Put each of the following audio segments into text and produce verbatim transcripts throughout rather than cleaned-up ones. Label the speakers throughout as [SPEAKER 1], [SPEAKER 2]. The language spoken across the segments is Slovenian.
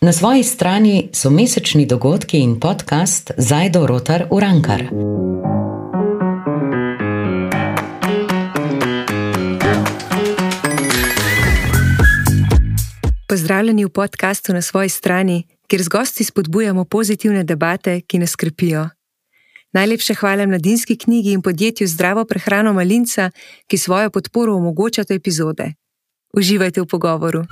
[SPEAKER 1] Na svoji strani so mesečni dogodki in podcast Zajdo Rotar Urankar.
[SPEAKER 2] Pozdravljeni v podcastu Na svoji strani, kjer z gosti spodbujamo pozitivne debate, ki nas krepijo. Najlepša hvala Mladinski knjigi in podjetju Zdravo prehrano Malinca, ki svojo podporo omogočata epizode. Uživajte v pogovoru.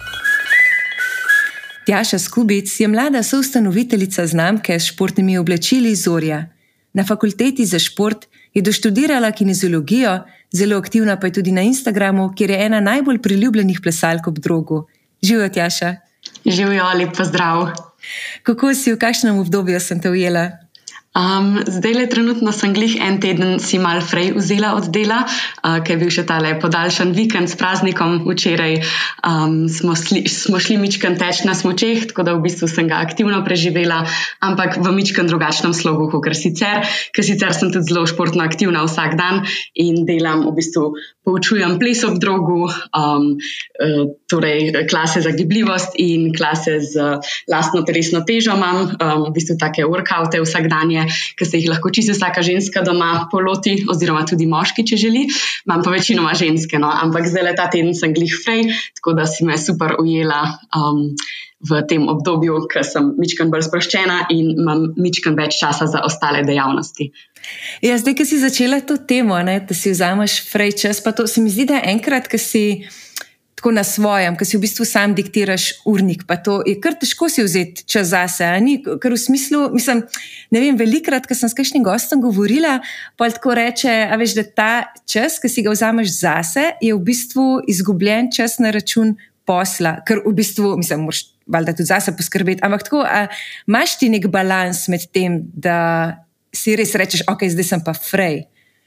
[SPEAKER 2] Tjaša Skubic je mlada soustanoviteljica znamke s športnimi oblačili Zorja. Na fakulteti za šport je doštudirala kineziologijo, zelo aktivna pa je tudi na Instagramu, kjer je ena najbolj priljubljenih plesalk ob drogu. Živjo, Tjaša.
[SPEAKER 3] Živjo, lep pozdrav.
[SPEAKER 2] Kako si, v kakšnem obdobju sem te ujela?
[SPEAKER 3] Um, zdaj le trenutno sem glih en teden si mal frej vzela od dela, uh, ker je bil še tale podaljšan vikend s praznikom. Včeraj um, smo, sli, smo šli mičken teč na smučeh, tako da v bistvu sem ga aktivno preživela, ampak v mičken drugačnem slogu, kot sicer, ker sicer sem tudi zelo športno aktivna vsak dan in delam v bistvu, poučujem ples ob drogu, um, uh, torej klase za gibljivost in klase z lastno telesno težo imam, um, v bistvu take workoute vsakdanje, ki se jih lahko čisto vsaka ženska doma poloti, oziroma tudi moški, če želi. Imam pa večinoma ženske, no, ampak zdaj ta teden sem glih frej, tako da si me super ujela um, v tem obdobju, ker sem mičken bolj sproščena in imam mičken več časa za ostale dejavnosti.
[SPEAKER 2] Ja, zdaj, ko si začela to temo, ne, da si vzameš frej čas, pa to se mi zdi, da enkrat, ko si tako na svojem, ko si v bistvu sam diktiraš urnik, pa to je kar težko si vzeti čas zase, a ni? Ker v smislu, mislim, ne vem, velikrat, ko sem s kakšnim gostom govorila, pa tako reče, a veš, da ta čas, ko si ga vzameš zase, je v bistvu izgubljen čas na račun posla, ker v bistvu, mislim, moraš valjda tudi zase poskrbeti, ampak tako, a imaš ti nek balans med tem, da si res rečeš, ok, zdaj sem pa frej?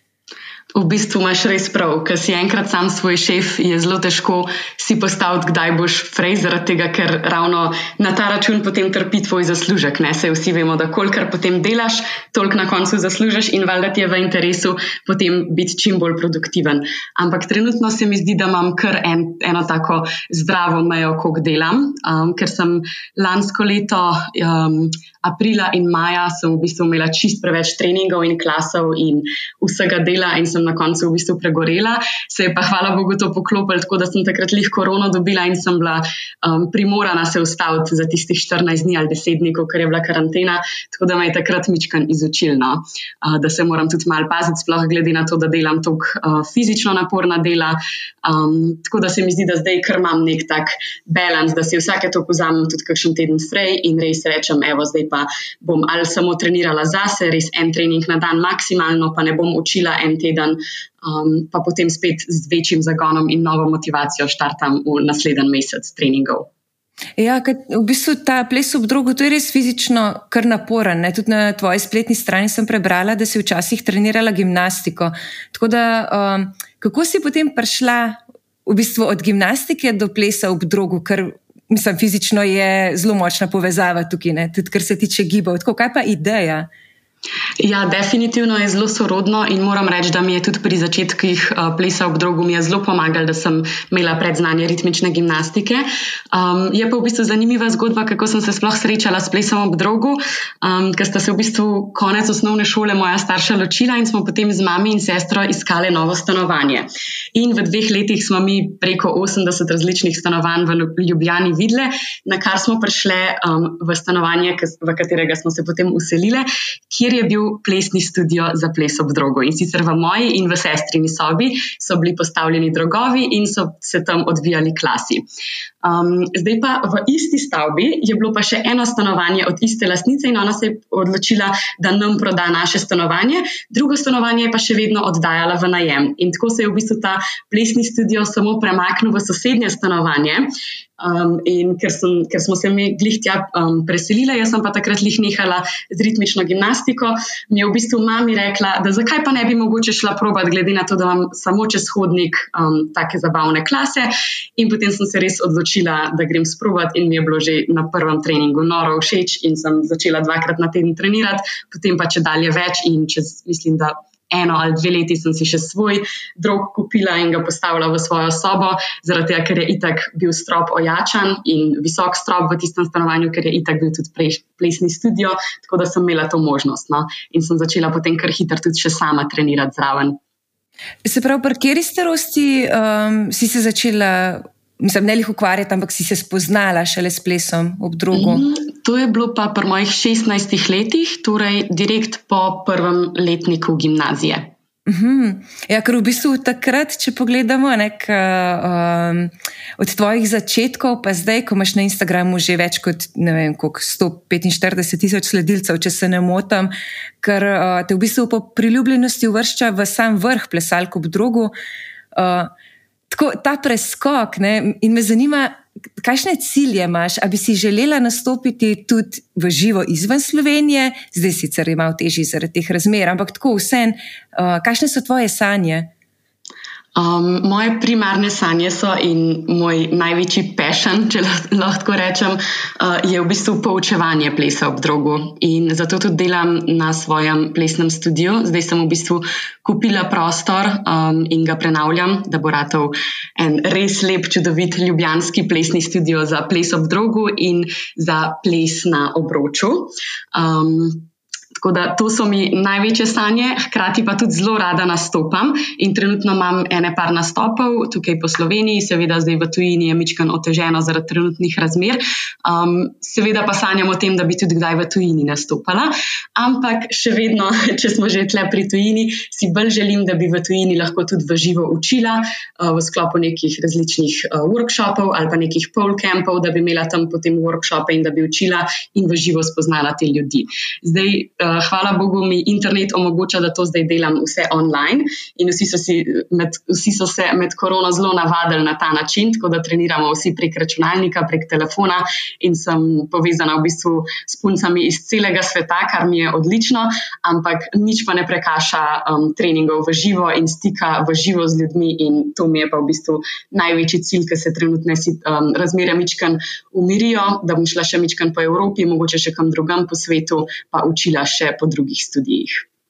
[SPEAKER 3] V bistvu imaš res prav, ker si enkrat sam svoj šef, je zelo težko si postaviti, kdaj boš frej, zaradi tega, ker ravno na ta račun potem trpi tvoj zaslužek. Ne? Saj vsi vemo, da kolikor potem delaš, toliko na koncu zaslužiš in valjda ti je v interesu potem biti čim bolj produktiven. Ampak trenutno se mi zdi, da imam kar en, eno tako zdravo mejo, koliko delam, um, ker sem lansko leto um, aprila in maja sem v bistvu imela čist preveč treningov in klasov in vsega dela in sem na koncu v bistvu pregorela. Se je pa hvala Bogu to poklopilo, tako da sem takrat lih korono dobila in sem bila um, primorana se ustaviti za tistih štirinajst dni ali deset dni, ker je bila karantena, tako da me je takrat mičken izučilno, uh, da se moram tudi malo paziti, sploh glede na to, da delam toliko uh, fizično naporna dela. Um, tako da se mi zdi, da zdaj kar imam nek tak balans, da si vsake to vzamem tudi kakšen teden frej in res rečem, evo, zdaj pa bom ali samo trenirala zase, res en trening na dan maksimalno, pa ne bom učila en teden, um, pa potem spet z večjim zagonom in novo motivacijo štartam v naslednji mesec treningov.
[SPEAKER 2] Ja, v bistvu ta ples ob drogu, to je res fizično kar naporen. Ne? Tudi na tvoji spletni strani sem prebrala, da si včasih trenirala gimnastiko. Tako da, um, kako si potem prišla v bistvu od gimnastike do plesa ob drogu, ker mislim, fizično je zelo močna povezava tukaj, ne? Tudi kar se tiče gibov. Tako, kaj pa ideja?
[SPEAKER 3] Ja, definitivno je zelo sorodno in moram reči, da mi je tudi pri začetkih uh, plesa ob drogu mi je zelo pomagal, da sem imela predznanje ritmične gimnastike. Um, je pa v bistvu zanimiva zgodba, kako sem se sploh srečala s plesom ob drogu, um, ker sta se v bistvu konec osnovne šole moja starša ločila in smo potem z mami in sestro iskale novo stanovanje. In v dveh letih smo mi preko osemdeset različnih stanovanj v Ljubljani videle, na kar smo prišle um, v stanovanje, v katerega smo se potem uselile, kjer je bil plesni studio za ples ob drogu. In sicer v moji in v sestrini sobi so bili postavljeni drogovi in so se tam odvijali klasi. Um, zdaj pa v isti stavbi je bilo pa še eno stanovanje od iste lastnice in ona se je odločila, da nam proda naše stanovanje, drugo stanovanje je pa še vedno oddajala v najem. In tako se je v bistvu ta plesni studio samo premaknil v sosednje stanovanje. Um, in ker, sem, ker smo se mi glih tja um, preselile, jaz sem pa takrat lih nehala z ritmično gimnastiko, mi je v bistvu mami rekla, da zakaj pa ne bi mogoče šla probat, glede na to, da imam samo čez hodnik um, take zabavne klase, in potem sem se res odločila, da grem sprovat in mi je bilo že na prvem treningu noro všeč in sem začela dvakrat na teden trenirati, potem pa če dalje več in čez, mislim, da eno ali dve leti sem si še svoj drog kupila in ga postavila v svojo sobo, zaradi tega, ker je itak bil strop ojačan in visok strop v tistem stanovanju, ker je itak bil tudi prej plesni studio, tako da sem imela to možnost. No? In sem začela potem kar hitro tudi še sama trenirati zraven.
[SPEAKER 2] Se pravi, pri kateri starosti um, si se začela, mislim, ne lih ukvarjati, ampak si se spoznala šele s plesom ob drogu?
[SPEAKER 3] Mm, to je bilo pa pri mojih šestnajstih letih, torej direkt po prvem letniku gimnazije.
[SPEAKER 2] Uhum. Ja, ker v bistvu takrat, če pogledamo nek, um, od tvojih začetkov pa zdaj, ko imaš na Instagramu že več kot ne vem, koliko, sto petinštirideset tisoč sledilcev, če se ne motam, ker uh, te v bistvu po priljubljenosti uvršča v sam vrh plesalk ob drogu. Uh, tako, ta preskok, ne, in me zanima, kakšne cilje imaš, a bi si želela nastopiti tudi v živo izven Slovenije, zdaj sicer je malo težji zaradi teh razmer, ampak tako vseeno, uh, kakšne so tvoje sanje?
[SPEAKER 3] Um, moje primarne sanje so in moj največji passion, če lahko rečem, uh, je v bistvu poučevanje plesa ob drogu in zato tudi delam na svojem plesnem studiu. Zdaj sem v bistvu kupila prostor um, in ga prenavljam, da bo ratov en res lep, čudovit ljubljanski plesni studio za ples ob drogu in za ples na obroču. Um, Tako da to so mi največje sanje, hkrati pa tudi zelo rada nastopam in trenutno imam ene par nastopov tukaj po Sloveniji, seveda zdaj v tujini je mičkeno oteženo zaradi trenutnih razmer, um, seveda pa sanjam o tem, da bi tudi kdaj v tujini nastopala, ampak še vedno, če smo že tle pri tujini, si bolj želim, da bi v tujini lahko tudi v živo učila, uh, v sklopu nekih različnih uh, workshopov ali pa nekih polcampov, da bi imela tam potem workshope in da bi učila in v živo spoznala te ljudi. Zdaj, hvala Bogu, mi internet omogoča, da to zdaj delam vse online in vsi so, si med, vsi so se med korono zelo navadili na ta način, tako da treniramo vsi prek računalnika, prek telefona in sem povezana v bistvu s puncami iz celega sveta, kar mi je odlično, ampak nič pa ne prekaša um, treningov v živo in stika v živo z ljudmi in to mi je pa v bistvu največji cilj, ker se trenutne um, razmere mičken umirijo, da bom šla še mičken po Evropi, mogoče še kam drugam po svetu, pa učila še po drugih studijih.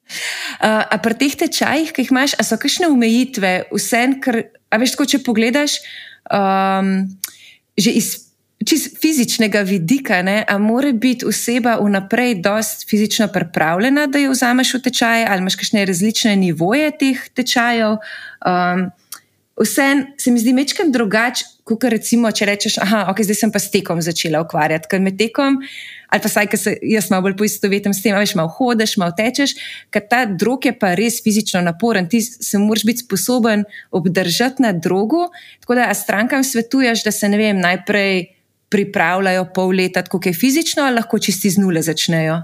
[SPEAKER 2] Uh, a pri teh tečajih, ki jih imaš, a so kakšne omejitve? Vsem, ker, a veš, tako, če pogledaš, um, že iz čist fizičnega vidika, ne, a mora biti oseba vnaprej dost fizično pripravljena, da jo vzameš v tečaj, ali imaš kakšne različne nivoje teh tečajev? Um, Vsem se mi zdi mečkem drugače, kot recimo, če rečeš, aha, ok, zdaj sem pa s tekom začela ukvarjati, ker med tekom, ali pa saj, ker se jaz malo bolj poistovetim s tem, veš, malo hodeš, malo tečeš, ker ta drog je pa res fizično naporen, ti se moraš biti sposoben obdržati na drogu, tako da a strankam svetuješ, da se, ne vem, najprej pripravljajo pol leta, tako je fizično, ali lahko čisti z nule začnejo?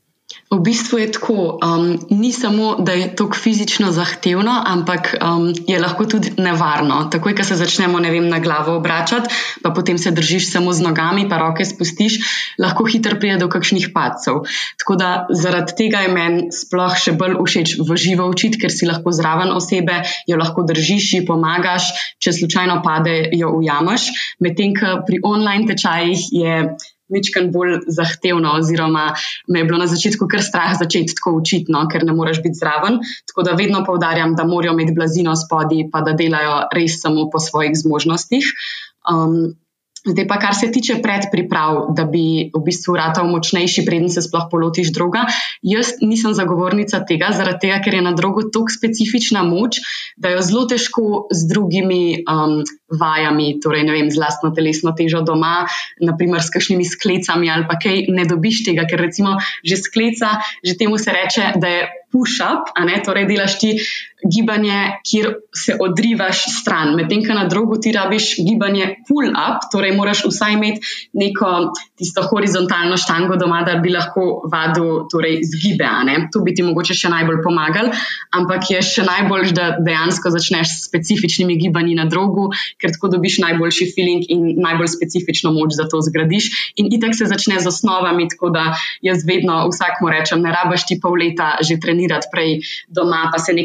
[SPEAKER 3] V bistvu je tako, um, ni samo, da je to fizično zahtevno, ampak um, je lahko tudi nevarno. Takoj, ko se začnemo, ne vem, na glavo obračati, pa potem se držiš samo z nogami, pa roke spustiš, lahko hitro pride do kakšnih padcev. Tako da zaradi tega je meni sploh še bolj všeč v živo učiti, ker si lahko zraven osebe, jo lahko držiš, ji pomagaš, če slučajno pade, jo ujameš. Medtem, ko pri online tečajih je mičken bolj zahtevno oziroma me je bilo na začetku kar strah začeti tako učiti, no, ker ne moreš biti zraven. Tako da vedno poudarjam, da morajo imeti blazino spodaj, pa da delajo res samo po svojih zmožnostih. Um, Zdaj pa, kar se tiče predpriprav, da bi v bistvu ratal močnejši, preden se sploh polotiš droga, jaz nisem zagovornica tega, zaradi tega, ker je na drogu toliko specifična moč, da jo zelo težko z drugimi um, vajami, torej ne vem, z lastno telesno težo doma, naprimer s kakšnimi sklecami ali pa kaj, ne dobiš tega, ker recimo že skleca, že temu se reče, da je push-up, a ne, torej delaš ti gibanje, kjer se odrivaš stran. Medtem, ko na drogu ti rabiš gibanje pull-up, torej moraš vsaj imeti neko tisto horizontalno štango doma, da bi lahko vadil torej zgibe, a ne. To bi ti mogoče še najbolj pomagal, ampak je še najbolj, da dejansko začneš s specifičnimi gibanji na drogu, ker tako dobiš najboljši feeling in najbolj specifično moč za to zgradiš. In itak se začne z osnovami, tako da jaz vedno vsakmu rečem, ne rabiš ti pol leta že trenirati prej doma, pa se nekaj pripraviti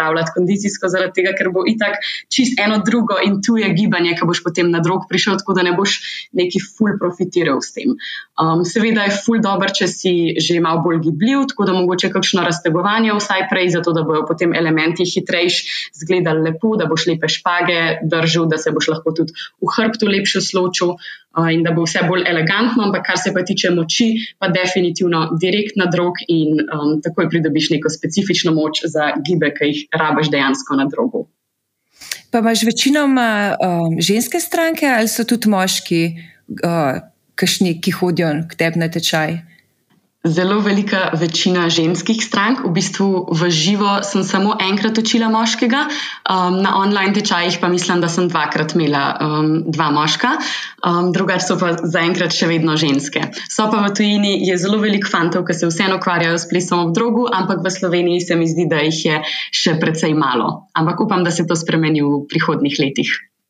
[SPEAKER 3] pripravljati kondicijsko, zaradi tega, ker bo itak čist eno drugo in tuje gibanje, ki boš potem na drog prišel, tako da ne boš neki ful profitiral s tem. Um, seveda je ful dober, če si že malo bolj gibljiv, tako da mogoče kakšno raztegovanje vsaj prej, zato da bojo potem elementi hitrejš zgledali lepo, da boš lepe špage držal, da se boš lahko tudi v hrbtu lepše sločil uh, in da bo vse bolj elegantno, ampak kar se pa tiče moči, pa definitivno direkt na drog in um, takoj pridobiš neko specifično moč za gibe, ki jih rabiš dejansko na drogu.
[SPEAKER 2] Pa imaš večinoma um, ženske stranke ali so tudi moški, uh, kakšni, ki hodijo k tebi na tečaj?
[SPEAKER 3] Zelo velika večina ženskih strank. V bistvu v živo sem samo enkrat učila moškega, um, na online tečajih pa mislim, da sem dvakrat imela um, dva moška, um, drugače so pa zaenkrat še vedno ženske. So pa v tujini je zelo veliko fantov, ki se vseeno ukvarjajo s plesom ob drogu, ampak v Sloveniji se mi zdi, da jih je še precej malo. Ampak upam, da se to spremeni v prihodnjih letih.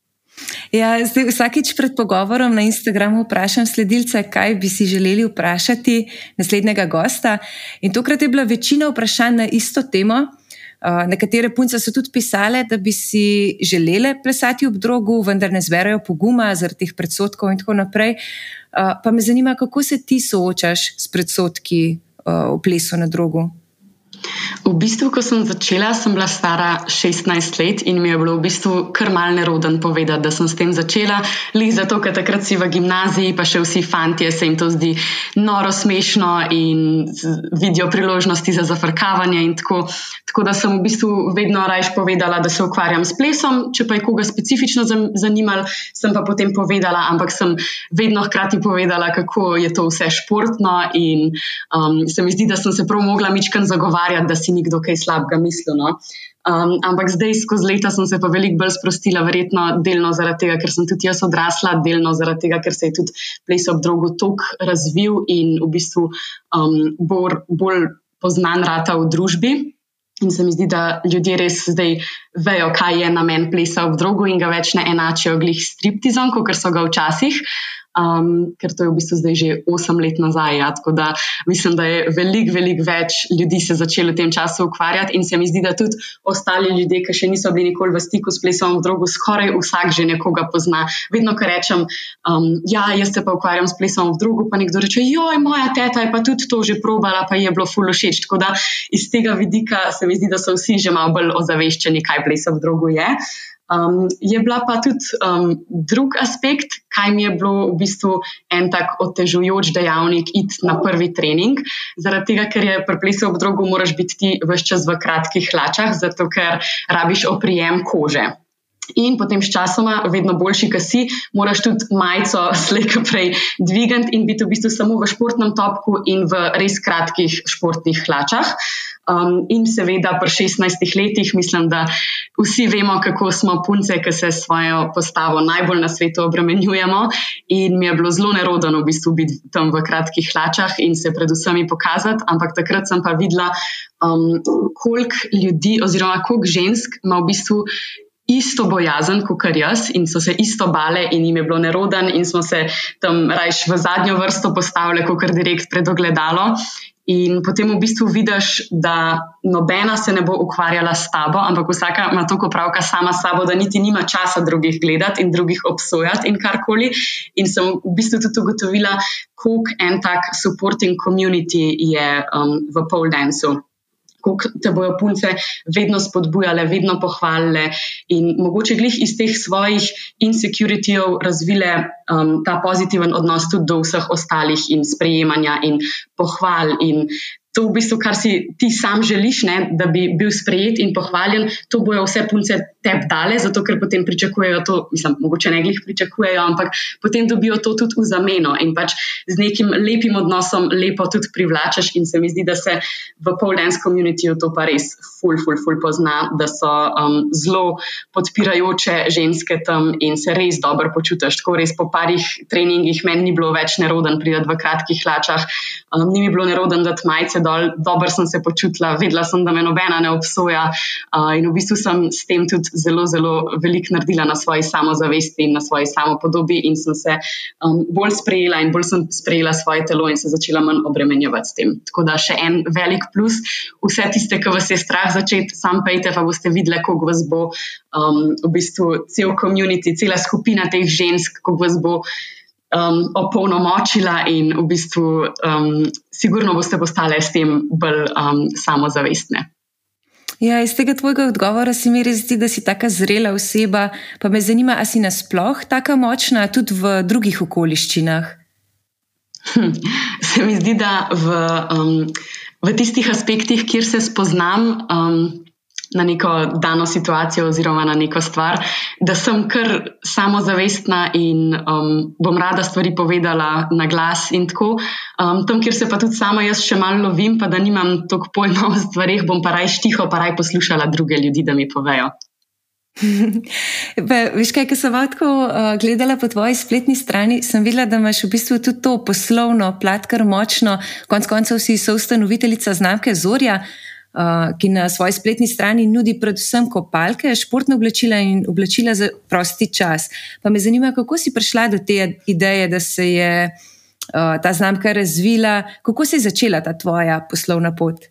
[SPEAKER 2] Ja, zdaj vsakič pred pogovorom na Instagramu vprašam sledilce, kaj bi si želeli vprašati naslednjega gosta. In tokrat je bila večina vprašanj na isto temo. Nekatere punce so tudi pisale, da bi si želele plesati ob drogu, vendar ne zberejo poguma zaradi teh predsodkov in tako naprej. Pa me zanima, kako se ti soočaš s predsodki o plesu na drogu?
[SPEAKER 3] V bistvu, ko sem začela, sem bila stara šestnajst let in mi je bilo v bistvu kar mal neroden povedati, da sem s tem začela. Lih zato, ker takrat si v gimnaziji, pa še vsi fantje se jim to zdi noro smešno in vidijo priložnosti za zafrkavanje in tako. Tako da sem v bistvu vedno rajš povedala, da se ukvarjam s plesom, če pa je koga specifično zanimalo, sem pa potem povedala, ampak sem vedno hkrati povedala, kako je to vse športno in um, se mi zdi, da sem se prav mogla mičkan zagovarjati, da si nikdo kaj slabega mislil. No? Um, ampak zdaj skozi leta sem se pa veliko bolj sprostila, verjetno delno zaradi tega, ker sem tudi jaz odrasla, delno zaradi tega, ker se je tudi ples ob drogu toliko razvil in v bistvu um, bolj, bolj poznan rata v družbi. In se mi zdi, da ljudje res zdaj vejo, kaj je namen plesa ob drogu in ga več ne enačijo glih s striptizom, kot so ga včasih. Um, ker to je v bistvu zdaj že osem let nazaj, ja, tako da mislim, da je veliko, veliko več ljudi se začelo v tem času ukvarjati in se mi zdi, da tudi ostali ljudje, ki še niso bili nikoli v stiku s plesom ob drogu, skoraj vsak že nekoga pozna. Vedno, ko rečem, um, ja, jaz se pa ukvarjam s plesom ob drogu, pa nekdo reče, joj, moja teta je pa tudi to že probala, pa je bilo ful všeč. Tako da iz tega vidika se mi zdi, da so vsi že malo bolj ozaveščeni, kaj ples ob drogu je. Um, je bila pa tudi um, drug aspekt, kaj mi je bilo v bistvu en tak otežujoč dejavnik iti na prvi trening, zaradi tega, ker je pri plesu ob drogu moraš biti ti ves čas v kratkih hlačah, zato ker rabiš oprijem kože. In potem s časoma, vedno boljši, ko si, moraš tudi majico slej ko prej dvigati in biti v bistvu samo v športnem topku in v res kratkih športnih hlačah. Um, in seveda pri šestnajstih letih mislim, da vsi vemo, kako smo punce, ki se svojo postavo najbolj na svetu obremenjujemo in mi je bilo zelo nerodno v bistvu biti tam v kratkih hlačah in se pred vsemi pokazati, ampak takrat sem pa videla, um, koliko ljudi oziroma koliko žensk ima v bistvu isto bojazen, kot kar jaz in so se isto bale in jim je bilo neroden in smo se tam rajš v zadnjo vrsto postavili, kot kar direkt pred ogledalo. In potem v bistvu vidiš, da nobena se ne bo ukvarjala s tabo, ampak vsaka ima toliko pravka sama s sabo, da niti nima časa drugih gledati in drugih obsojati in karkoli. In sem v bistvu tudi ugotovila, koliko en tak supporting community je um, v pole danceu. Koliko te bojo punce vedno spodbujale, vedno pohvalile in mogoče glih iz teh svojih insecurity-ov razvile um, ta pozitiven odnos tudi do vseh ostalih in sprejemanja in pohval in to v bistvu, kar si ti sam želiš, ne, da bi bil sprejet in pohvaljen, to bojo vse punce tebi dale, zato ker potem pričakujejo to, mislim, mogoče ne glih pričakujejo, ampak potem dobijo to tudi v zameno in pač z nekim lepim odnosom lepo tudi privlačaš in se mi zdi, da se v pole dance communityju to pa res ful, ful, ful pozna, da so um, zelo podpirajoče ženske tam in se res dobro počutiš. Tako res po parih treningih meni ni bilo več neroden priti v kratkih hlačah, um, ni mi bilo neroden dati majice dol, dobro sem se počutila, vedela sem, da me nobena ne obsoja uh, in v bistvu sem s tem tudi zelo, zelo veliko naredila na svoji samozavesti in na svoji samopodobi in sem se um, bolj sprejela in bolj sem sprejela svoje telo in se začela manj obremenjevati s tem. Tako da še en velik plus, vse tiste, ki vas je strah začeti, sam pejte, pa boste videli, koliko vas bo um, v bistvu cel community, cela skupina teh žensk, koliko vas bo um, opolnomočila in v bistvu um, sigurno boste postale s tem bolj um, samozavestne.
[SPEAKER 2] Ja, iz tega tvojega odgovora se mi res zdi, da si taka zrela oseba, pa me zanima, a si nasploh taka močna tudi v drugih okoliščinah?
[SPEAKER 3] Hm, se mi zdi, da v, um, v tistih aspektih, kjer se spoznam um, na neko dano situacijo oziroma na neko stvar, da sem kar samozavestna in um, bom rada stvari povedala na glas in tako. Um, tam, kjer se pa tudi sama jaz še malo lovim, pa da nimam toliko pojma o stvarih, bom pa raj štiho, pa raj poslušala druge ljudi, da mi povejo.
[SPEAKER 2] Pa, veš kaj, ko sem tako uh, gledala po tvoji spletni strani, sem videla, da imaš v bistvu tudi to poslovno plat kar močno, konec koncev si soustanoviteljica znamke Zorja, uh, ki na svoji spletni strani nudi predvsem kopalke, športne oblačila in oblačila za prosti čas. Pa me zanima, kako si prišla do te ideje, da se je uh, ta znamka razvila, kako se je začela ta tvoja poslovna pot?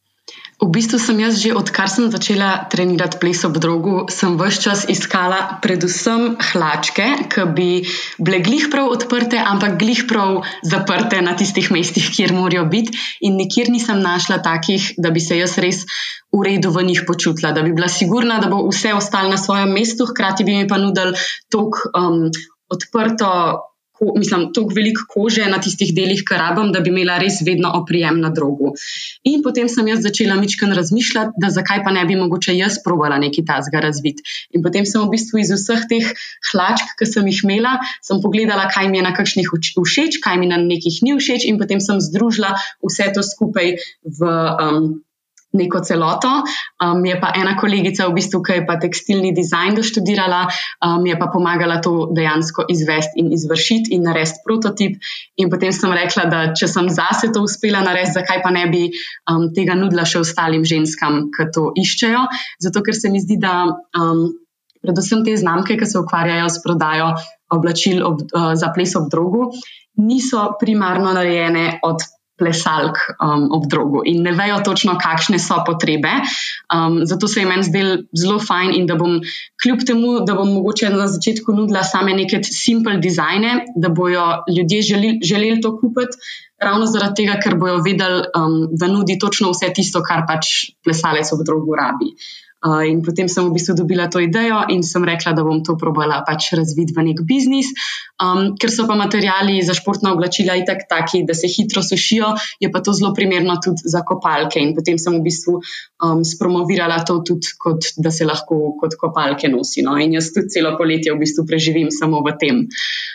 [SPEAKER 3] V bistvu sem jaz že, odkar sem začela trenirati ples ob drogu, sem ves čas iskala predvsem hlačke, ki bi bile glih prav odprte, ampak glih prav zaprte na tistih mestih, kjer morajo biti, in nikjer nisem našla takih, da bi se jaz res v redu v njih počutila, da bi bila sigurna, da bo vse ostalo na svojem mestu, hkrati bi mi pa nudili toliko um, odprto, ko, mislim, toliko veliko kože na tistih delih, ki rabim, da bi imela res vedno oprijem na drogu. In potem sem jaz začela mičken razmišljati, da zakaj pa ne bi mogoče jaz probala nekaj tazga razviti. In potem sem v bistvu iz vseh teh hlačk, ki sem jih imela, sem pogledala, kaj mi je na kakšnih všeč, kaj mi na nekih ni všeč, in potem sem združila vse to skupaj v um, neko celoto. Um, je pa ena kolegica v bistvu, ki je pa tekstilni dizajn doštudirala, um, je pa pomagala to dejansko izvesti in izvršiti in narediti prototip. In potem sem rekla, da če sem zase to uspela narediti, zakaj pa ne bi um, tega nudila še ostalim ženskam, ki to iščejo. Zato, ker se mi zdi, da um, predvsem te znamke, ki se ukvarjajo s prodajo oblačil ob, uh, za ples ob drogu, niso primarno narejene od plesalk um, ob drogu in ne vejo točno, kakšne so potrebe. Um, zato se je meni zdel zelo fajn in da bom kljub temu, da bom mogoče na začetku nudila same neke simple dizajne, da bojo ljudje želi, želeli to kupiti, ravno zaradi tega, ker bojo vedeli, um, da nudi točno vse tisto, kar pač plesalec ob drogu rabi. Uh, in potem sem v bistvu dobila to idejo in sem rekla, da bom to probala pač razviti v nek biznis. Um, ker so pa materiali za športna oblačila itak taki, da se hitro sušijo, je pa to zelo primerno tudi za kopalke. In potem sem v bistvu um, spromovirala to tudi, kot, da se lahko kot kopalke nosi. No? In jaz tudi celo poletje v bistvu preživim samo v tem.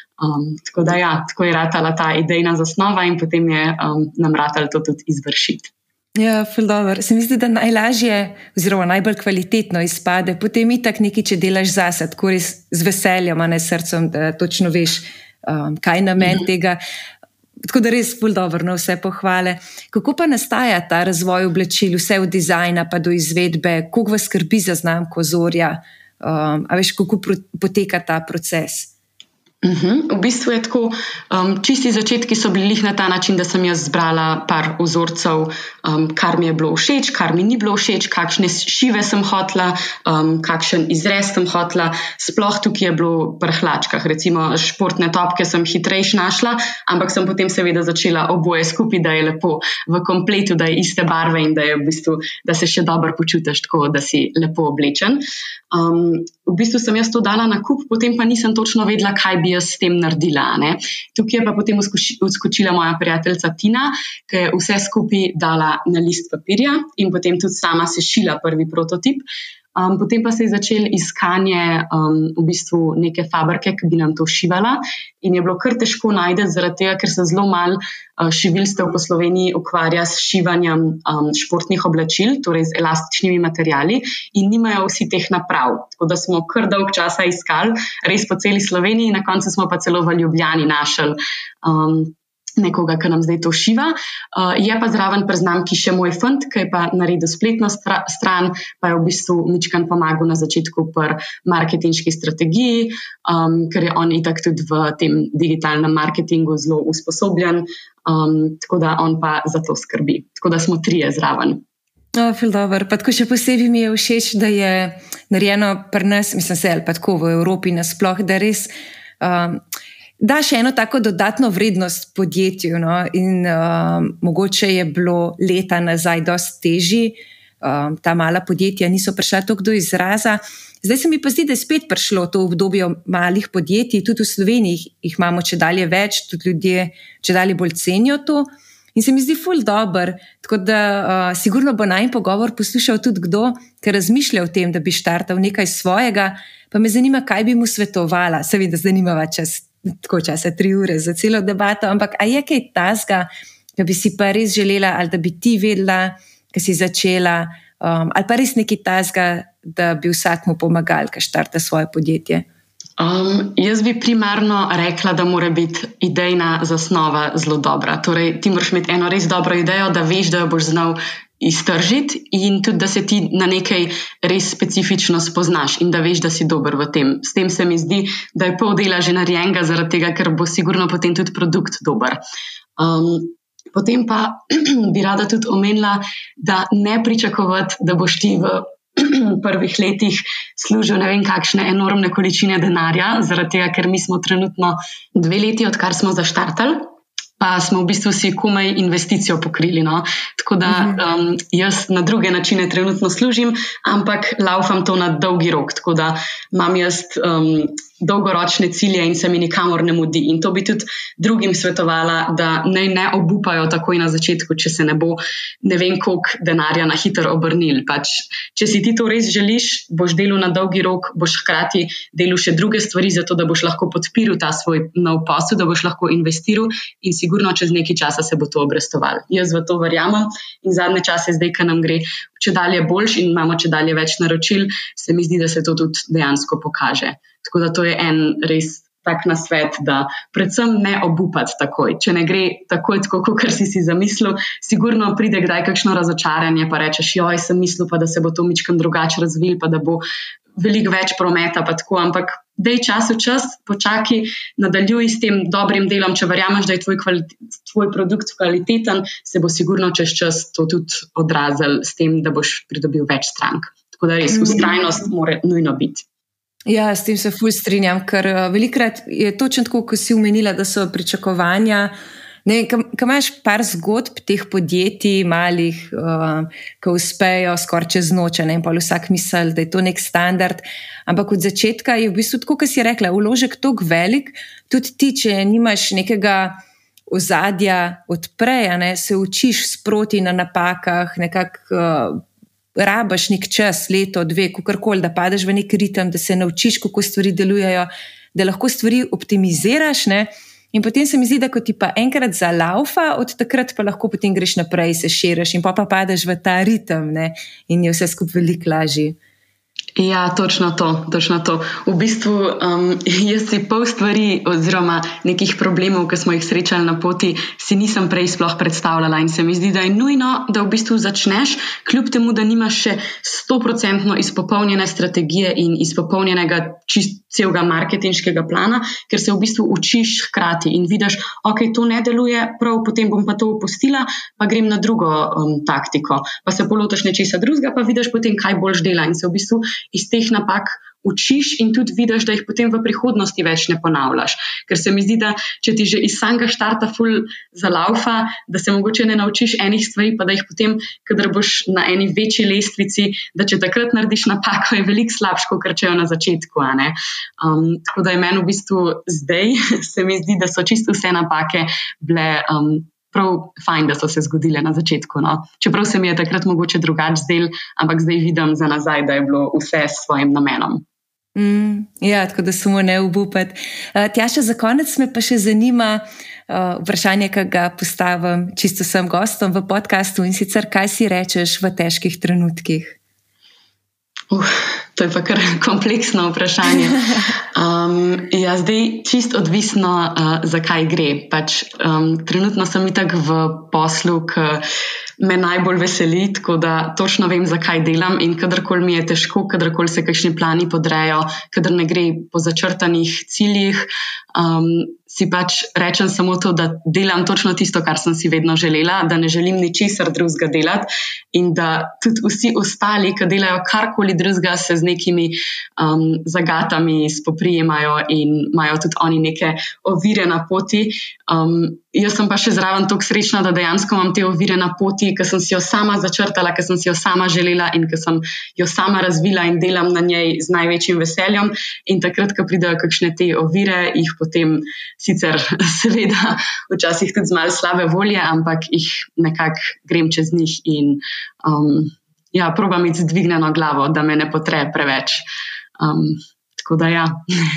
[SPEAKER 3] Um, tako da ja, tako je ratala ta idejna zasnova in potem je um, nam ratalo to tudi izvršiti.
[SPEAKER 2] Ja, ful dobro. Se mi zdi, da najlažje oziroma najbolj kvalitetno izpade potem itak nekaj, če delaš zase, tako res z veseljem, a ne srcem, da točno veš, um, kaj namen mm. tega. Tako da res ful dobro, no, vse pohvale. Kako pa nastaja ta razvoj oblačil, vse od dizajna pa do izvedbe, koliko vas skrbi za znamko Zorja, um, a veš, kako pro, poteka ta proces?
[SPEAKER 3] Uhum. V bistvu je tako, um, čisti začetki so bili na ta način, da sem jaz zbrala par vzorcev, um, kar mi je bilo všeč, kar mi ni bilo všeč, kakšne šive sem hotla, um, kakšen izrez sem hotla, sploh tukaj je bilo pri hlačkah, recimo športne topke sem hitrejš našla, ampak sem potem seveda začela oboje skupaj, da je lepo v kompletu, da je iste barve in da je v bistvu, da se še dobro počutiš tako, da si lepo oblečen. Um, v bistvu sem jaz to dala na kup, potem pa nisem točno vedela, kaj bi jaz s tem naredila. Ne? Tukaj je pa potem odskočila moja prijateljica Tina, ki je vse skupaj dala na list papirja in potem tudi sama sešila prvi prototip. Um, potem pa se je začelo iskanje um, v bistvu neke fabrike, ki bi nam to šivala in je bilo kar težko najti, zaradi tega, ker se zelo malo uh, šivilstev po Sloveniji ukvarja s šivanjem um, športnih oblačil, torej z elastičnimi materiali in nimajo vsi teh naprav. Tako da smo kar dolg časa iskali, res po celi Sloveniji, na koncu smo pa celo v Ljubljani našli um, nekoga, ki nam zdaj to šiva. Uh, je pa zraven pri znamki še moj fant, ki je pa naredil spletno stra- stran, pa je v bistvu mičkan pomagal na začetku pri marketinški strategiji, um, ker je on itak tudi v tem digitalnem marketingu zelo usposobljen, um, tako da on pa za to skrbi. Tako da smo trije zraven.
[SPEAKER 2] Oh, ful dobro. Pa tako še posebej mi je všeč, da je narejeno pri nas, mislim se, ali pa tako v Evropi nasploh, da res um, da še eno tako dodatno vrednost podjetju, no? In um, mogoče je bilo leta nazaj dosti težji, um, ta mala podjetja niso prišla toliko do izraza. Zdaj se mi pa zdi, da je spet prišlo to obdobje malih podjetij, tudi v Sloveniji jih imamo čedalje več, tudi ljudje čedalje bolj cenijo to in se mi zdi ful dober, tako da uh, sigurno bo najin pogovor poslušal tudi kdo, ki razmišlja o tem, da bi štartal nekaj svojega, pa me zanima, kaj bi mu svetovala. Se vem, da zdaj nimava čas tako časa, tri ure za celo debato, ampak a je kaj tazga, da bi si pa res želela, ali da bi ti vedela, ki si začela, um, ali pa res nekaj tazga, da bi vsakmu pomagali, ki štarta svoje podjetje?
[SPEAKER 3] Um, jaz bi primarno rekla, da mora biti idejna zasnova zelo dobra. Torej, ti moraš imeti eno res dobro idejo, da veš, da jo boš znal iztržiti in tudi, da se ti na nekaj res specifično spoznaš in da veš, da si dober v tem. S tem se mi zdi, da je pol dela že narejenega, zaradi tega, ker bo sigurno potem tudi produkt dober. Um, potem pa bi rada tudi omenila, da ne pričakovati, da boš ti v prvih letih služil ne vem kakšne enormne količine denarja, zaradi tega, ker mi smo trenutno dve leti, odkar smo zaštartali, pa smo v bistvu si komaj investicijo pokrili. No? Tako da um, jaz na druge načine trenutno služim, ampak laufam to na dolgi rok, tako da imam jaz um, dolgoročne cilje in se mi nikamor ne mudi. In to bi tudi drugim svetovala, da naj ne obupajo takoj na začetku, če se ne bo ne vem koliko denarja na hitro obrnil. Pač, če si ti to res želiš, boš delal na dolgi rok, boš hkrati delal še druge stvari, zato da boš lahko podpiral ta svoj nov posel, da boš lahko investiral in sigurno čez nekaj časa se bo to obrestovalo. Jaz v to verjamem in zadnje čase zdaj, ko nam gre čedalje boljš in imamo čedalje več naročil, se mi zdi, da se to tudi dejansko pokaže. Tako da to je en res tak nasvet, da predvsem ne obupati takoj. Če ne gre takoj, tako kot si si zamislil, sigurno pride kdaj kakšno razočaranje, pa rečeš, joj, sem mislil pa, da se bo to mičkam drugače razvil, pa da bo veliko več prometa, pa tako, ampak daj čas v čas, počakaj, nadaljuj s tem dobrim delom, če verjameš, da je tvoj, kvalit- tvoj produkt kvaliteten, se bo sigurno čez čas to tudi odrazil s tem, da boš pridobil več strank. Tako da res, vztrajnost mora nujno biti.
[SPEAKER 2] Ja, s tem se ful strinjam, ker uh, velikrat je točno tako, ko si omenila, da so pričakovanja. Ne, ko imaš par zgodb teh podjetij, malih, uh, ki uspejo skoraj čez noč, ne, in pa vsak misli, da je to nek standard. Ampak od začetka je v bistvu tako, kot si rekla, vložek toliko velik, tudi ti, če nimaš nekega ozadja odprej, ne, se učiš sproti na napakah, nekako. Uh, rabaš nek čas, leto, dve, kakorkoli, da padeš v nek ritem, da se naučiš, kako stvari delujejo, da lahko stvari optimiziraš, ne? In potem se mi zdi, da ko ti pa enkrat zalaufa, od takrat pa lahko potem greš naprej, se širiš in pa pa padeš v ta ritem, ne? In je vse skupaj veliko lažje.
[SPEAKER 3] Ja, točno to, točno to. V bistvu um, jaz si pol stvari oziroma nekih problemov, ki smo jih srečali na poti, si nisem prej sploh predstavljala in se mi zdi, da je nujno, da v bistvu začneš, kljub temu, da nimaš še sto procentno izpopolnjene strategije in izpopolnjenega čist celega marketinškega plana, ker se v bistvu učiš hkrati in vidiš, ok, to ne deluje, prav, potem bom pa to opustila, pa grem na drugo um, taktiko, pa se polotiš nečesa drugega, pa vidiš potem, kaj boljš dela in se v bistvu iz teh napak učiš in tudi vidiš, da jih potem v prihodnosti več ne ponavljaš. Ker se mi zdi, da če ti že iz samega štarta ful zalaufa, da se mogoče ne naučiš enih stvari, pa da jih potem, kadar boš na eni večji lestvici, da če takrat narediš napako, je veliko slabše, kot če jo na začetku. A ne? Um, tako da je meni v bistvu zdaj, se mi zdi, da so čisto vse napake bile um, prav fajn, da so se zgodile na začetku. No? Čeprav se mi je takrat mogoče drugače zdel, ampak zdaj vidim za nazaj, da je bilo vse s svojim namenom.
[SPEAKER 2] Mm, ja, tako da samo ne obupati. Uh, Tjaša, za konec me pa še zanima uh, vprašanje, ki ga postavim čisto vsem gostom v podcastu in sicer, kaj si rečeš v težkih trenutkih?
[SPEAKER 3] Uh, to je pa kar kompleksno vprašanje. Um, ja, zdaj čist odvisno, uh, zakaj gre. Pač, um, trenutno sem itak v poslu, ki me najbolj veseli, tako da točno vem, zakaj delam in kadarkoli mi je težko, kadarkoli se kakšni plani podrejo, kadar ne gre po začrtanih ciljih, um, si pač rečem samo to, da delam točno tisto, kar sem si vedno želela, da ne želim ničesar drugega delati in da tudi vsi ostali, ki delajo karkoli drugega, se z nekimi um, zagatami spoprijemajo in imajo tudi oni neke ovire na poti. Um, jaz sem pa še zraven toliko srečna, da dejansko imam te ovire na poti, ker sem si jo sama začrtala, ker sem si jo sama želela in ker sem jo sama razvila in delam na njej z največjim veseljem. In takrat, ko pridejo kakšne te ovire, jih potem sicer seveda včasih tudi z malo slabe volje, ampak jih nekako grem čez njih in um, ja, probam iti z dvignjeno glavo, da me ne potre preveč. Um, tako da ja,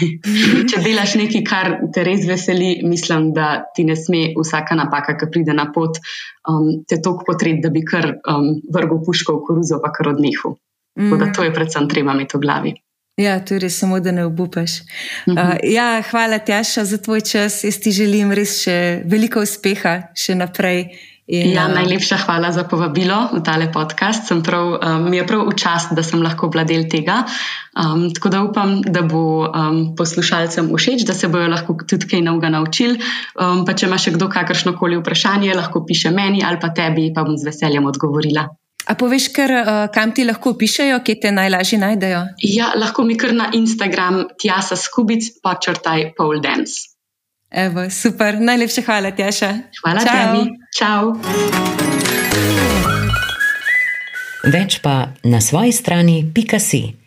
[SPEAKER 3] če delaš nekaj, kar te res veseli, mislim, da ti ne sme vsaka napaka, ki pride na pot, um, te toliko potret, da bi kar um, vrgel puško v koruzo, pa kar odnehal. Mm. Tako da to je predvsem treba imeti v glavi.
[SPEAKER 2] Ja, tudi samo, da ne obupaš. Uh, ja, hvala, Tjaša, za tvoj čas. Jaz ti želim res še veliko uspeha še naprej. In,
[SPEAKER 3] ja, najlepša hvala za povabilo v tale podcast. Sem prav, um, mi je prav v čast, da sem lahko bila del tega. Um, tako da upam, da bo um, poslušalcem všeč, da se bojo lahko tudi kaj novega naučili. Um, pa če ima še kdo kakršnokoli vprašanje, lahko piše meni ali pa tebi, pa bom z veseljem odgovorila.
[SPEAKER 2] A poveš, kar, kam ti lahko pišejo, kje te najlažje najdejo?
[SPEAKER 3] Ja, lahko mi kar na Instagram Tjasa Skubic podčrtaj pole dance.
[SPEAKER 2] Evo, super. Najlepša hvala, Tjaša.
[SPEAKER 3] Hvala tebi. Čau.
[SPEAKER 1] Več pa na svoji strani pika si.